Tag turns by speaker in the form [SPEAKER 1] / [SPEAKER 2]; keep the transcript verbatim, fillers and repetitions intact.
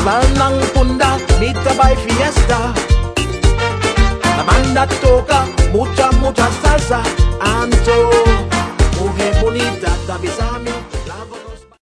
[SPEAKER 1] Balnang Punda, Mita by Fiesta. La banda toca mucha, mucha salsa. Anto, mujer bonita, te avisa.